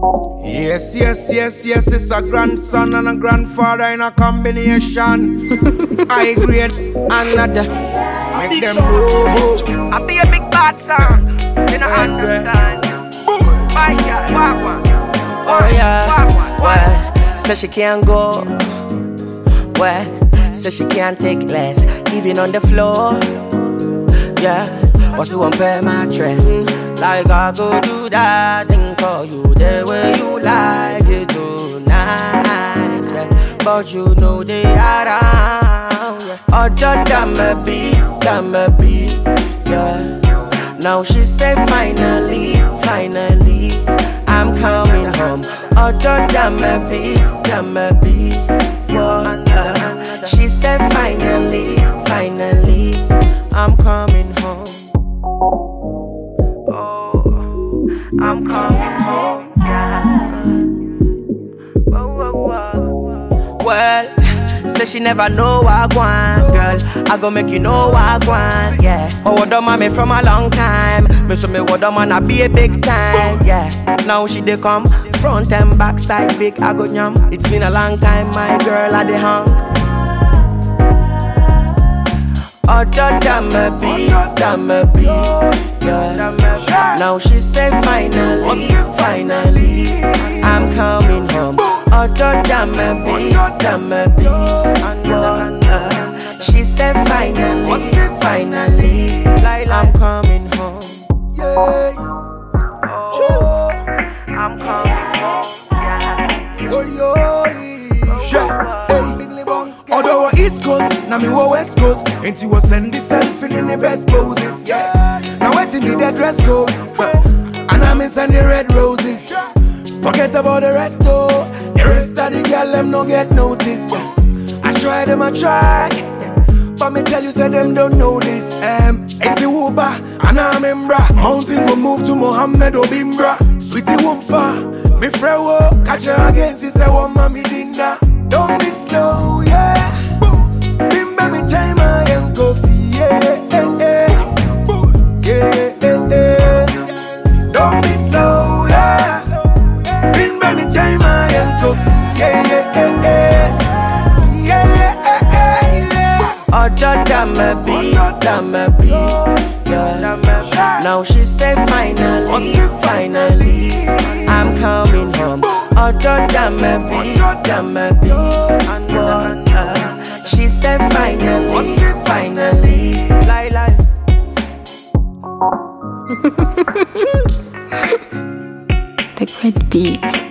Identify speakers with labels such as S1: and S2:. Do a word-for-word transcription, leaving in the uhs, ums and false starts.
S1: Yes, yes, yes, yes, it's a grandson and a grandfather in a combination. I grade and ladder. Make them move.
S2: I be a big bad son. You know understand. Bye, yeah, walk one.
S3: Oh yeah, well, so she can't go. Well, so she can't take less. Even on the floor. Yeah, what's the one pair mattress? Like I go do that thing for you the way you like it tonight. Yeah. But you know they are around. Yeah. Other than me be, than me be. Yeah. Now she said finally, finally, I'm coming home. Other than me be, than me be. Yeah. She said finally, finally, I'm coming home. I'm coming home, yeah. Whoa, whoa, whoa. Well, say she never know what I want, girl. I gon' make you know what I want, yeah. Oh, what the mommy from a long time. Me so me what the man I be a big time, yeah. Now she dey come front and back side big I go nyam. It's been a long time, my girl I dey hung. Other than me be, than me be, yeah. Now she said finally, finally, I'm coming home. Other than me be, than me be, yeah. She said finally, finally, I'm coming home.
S2: Oh, I'm coming home, yeah.
S1: Oh, yo, yeah. Hey. Although we're East Coast, now me we're West Coast. And you will send the selfie in the best poses, yeah. Now waiting me the dress code, and I'm inside the red roses. Forget about the rest though. The rest of the girl them no get noticed. I try them, I try, but me tell you say them don't know this. Um, Eti Wuba, and I'm Embra. Mountain go move to Mohammed Obimbra. Sweetie won't far, me frewo. Catch her again, she say one mommy dinner. Don't be slow, yeah. Bimba me chima and coffee, yeah, yeah, yeah. Yeah, yeah, yeah. Don't be slow, yeah. Been by me time I am coffee. Yeah, yeah, yeah, yeah. Yeah, yeah, yeah.
S3: Other than me be, than me be, yeah. Now she said finally, finally, I'm coming home. Other than me be, than me be, yeah. She said finally, finally, lie, lie.
S4: The great beats.